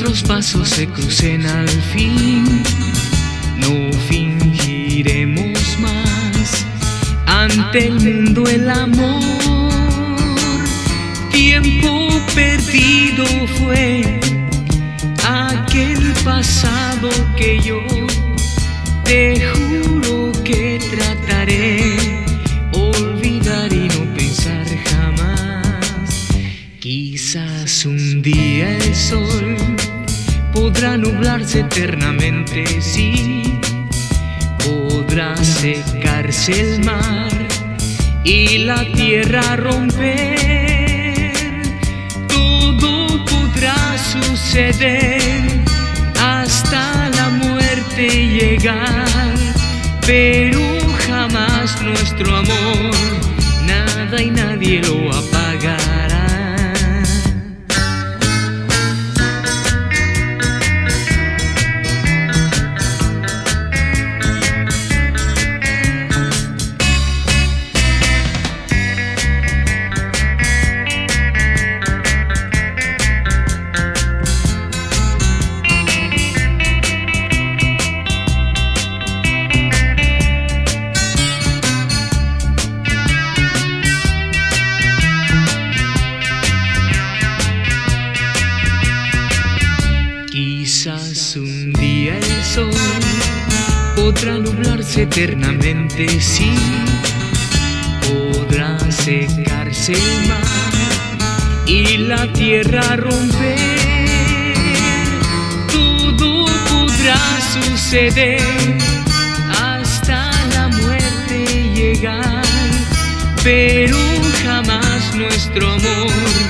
nuestros pasos se crucen al fin, no fingiremos más ante el mundo el amor. Tiempo perdido fue aquel pasado que yo te juro que trataré olvidar y no pensar jamás. Quizás un día el sol podrá nublarse eternamente, sí, podrá secarse el mar y la tierra romper. Todo podrá suceder hasta la muerte llegar, pero jamás nuestro amor nada y nadie lo apagará. Quizás un día el sol podrá nublarse eternamente, sí, podrá secarse el mar y la tierra romper. Todo podrá suceder hasta la muerte llegar, pero jamás nuestro amor